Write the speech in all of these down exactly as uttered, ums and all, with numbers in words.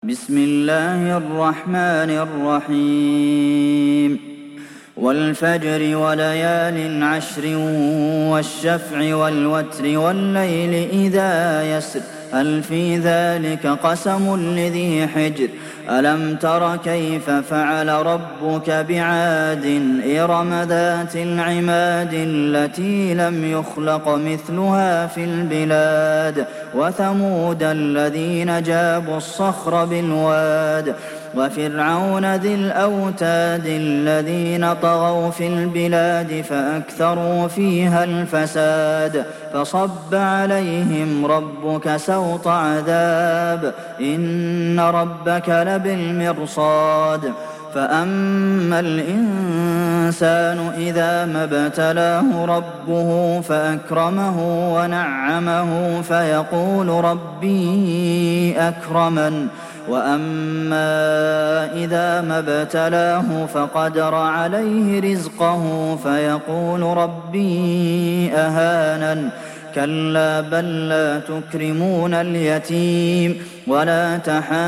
بسم الله الرحمن الرحيم والفجر وليال عشر والشفع والوتر والليل إذا يسر هل في ذلك قسم لذي حجر ألم تر كيف فعل ربك بعاد إرم ذات العماد التي لم يخلق مثلها في البلاد وثمود الذين جابوا الصخر بالواد وفرعون ذي الأوتاد الذين طغوا في البلاد فأكثروا فيها الفساد فصب عليهم ربك سوط عذاب إن ربك لبالمرصاد فأما الإنسان إذا ما ابتلاه ربه فأكرمه ونعمه فيقول ربي أكرمن وأما إذا ما ابتلاه فقدر عليه رزقه فيقول ربي أهانن كلا بل لا تكرمون اليتيم ولا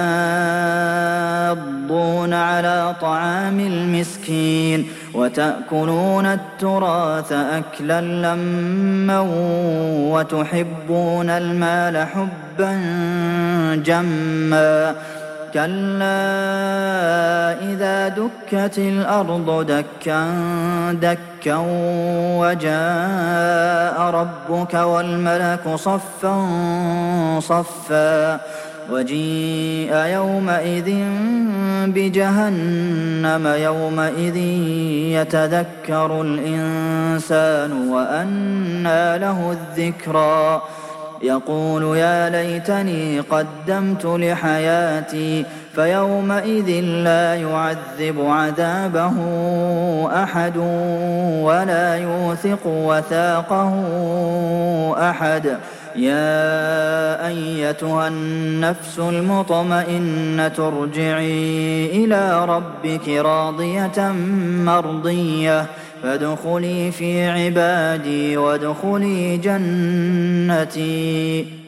تحاضون على طعام المسكين وتأكلون التراث أكلا لما وتحبون المال حبا جما كلا إذا دكت الأرض دكا دكا وجاء ربك والملك صفا صفا وجيء يومئذ بجهنم يومئذ يتذكر الإنسان وأنى له الذكرى يقول يا ليتني قدمت لحياتي فيومئذ لا يعذب عذابه أحد ولا يوثق وثاقه أحد يا أيتها النفس المطمئنة ارجعي إلى ربك راضية مرضية فادخلي في عبادي وادخلي جنتي